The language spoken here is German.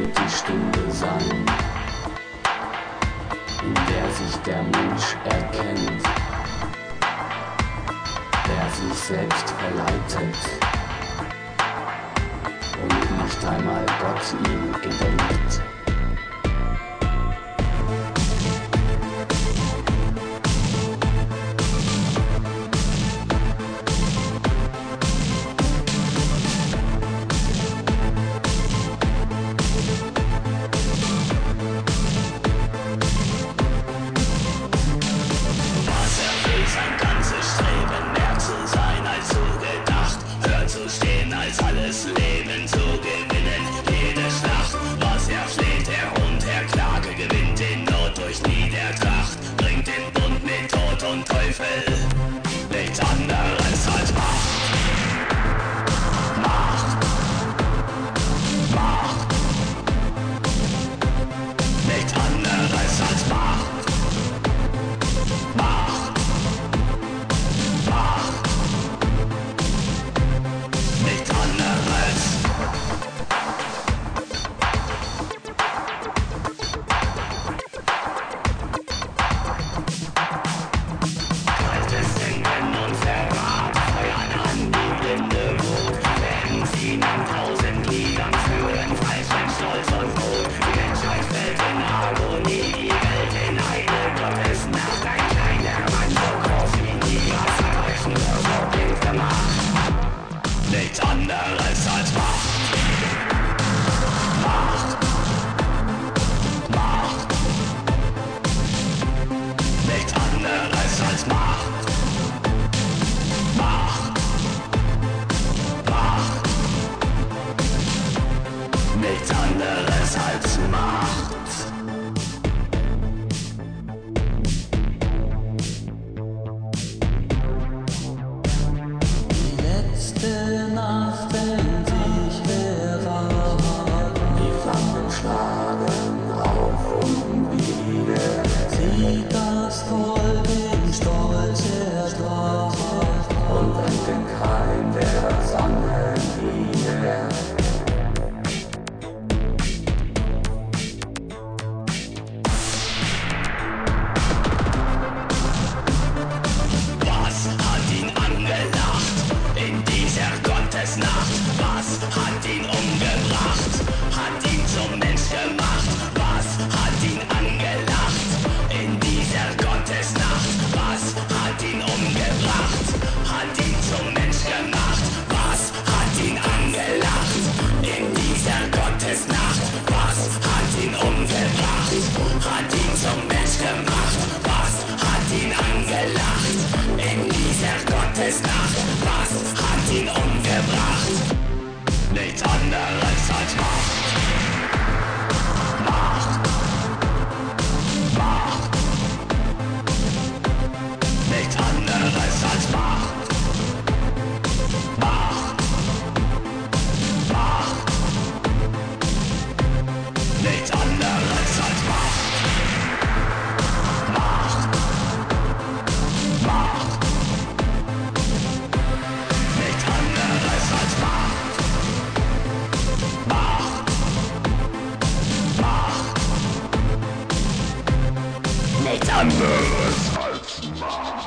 wird die Stunde sein, in der sich der Mensch erkennt, der sich selbst verleitet und nicht einmal Gott ihm gedenkt. Alles Leben zu gewinnen, jede Schlacht, was er fleht, der Hund, der Klage gewinnt den Not durch Niedertracht, bringt den Bund mit Tod und Teufel, nichts anderes als Macht. Macht, Macht, nichts anderes als Macht. Macht, Macht, nichts anderes. Kaltes Denken und Verrat feuern an die blinde Wut, werden sie nach 1000 Liedern führen, Freiheit, Stolz und Mut. Die Menschheit fällt in Harmonie, die Welt in eine Gottesnacht. Ein kleiner Mann, so groß wie nie, was verbrechen nur so blind gemacht. Nichts anderes als Macht. Macht, Macht, nichts anderes als Macht. Macht, Macht, nichts anderes als Macht. Die letzte Nacht, wenn sich wer war, Die Flammen schlagen auf und wieder, sieht das Volk in Stolz erstrahlt. und bringt den Keim der Sonne wieder. Was hat ihn angelacht in dieser Gottesnacht? Was hat ihn umgebracht? Hat ihn zum Mensch gemacht? Was hat ihn angelacht in dieser Gottesnacht? Was hat ihn umgebracht? Hat ihn zum Mensch gemacht? Was hat ihn angelacht in dieser Gottesnacht? Was hat ihn umgebracht? Hat ihn zum Mensch gemacht? Was hat ihn angelacht in dieser Gottesnacht? Was hat ihn umgebracht? Nichts anderes als Macht. Macht, Macht, nichts anderes als Macht. Macht, Macht, nichts anderes als Macht. Macht, Macht, nichts anderes als Macht. Macht, Macht, nichts anderes als Macht.